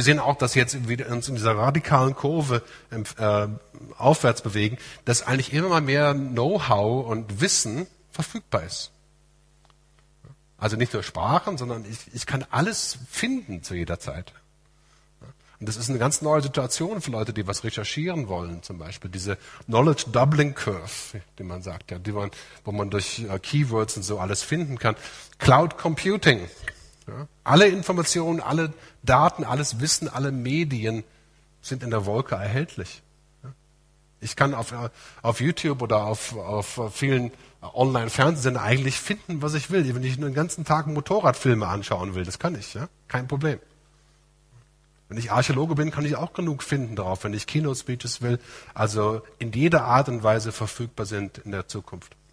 sehen auch, dass jetzt wieder uns in dieser radikalen Kurve aufwärts bewegen, dass eigentlich immer mal mehr Know-how und Wissen verfügbar ist. Also nicht nur Sprachen, sondern ich kann alles finden zu jeder Zeit. Und das ist eine ganz neue Situation für Leute, die was recherchieren wollen, zum Beispiel. Diese Knowledge Doubling Curve, die man sagt, ja, wo man durch Keywords und so alles finden kann. Cloud Computing. Ja, alle Informationen, alle Daten, alles Wissen, alle Medien sind in der Wolke erhältlich. Ja. Ich kann auf YouTube oder auf vielen Online-Fernsehsendern eigentlich finden, was ich will. Wenn ich den ganzen Tag Motorradfilme anschauen will, das kann ich, ja? Kein Problem. Wenn ich Archäologe bin, kann ich auch genug finden darauf, wenn ich Keynote-Speeches will. Also in jeder Art und Weise verfügbar sind in der Zukunft.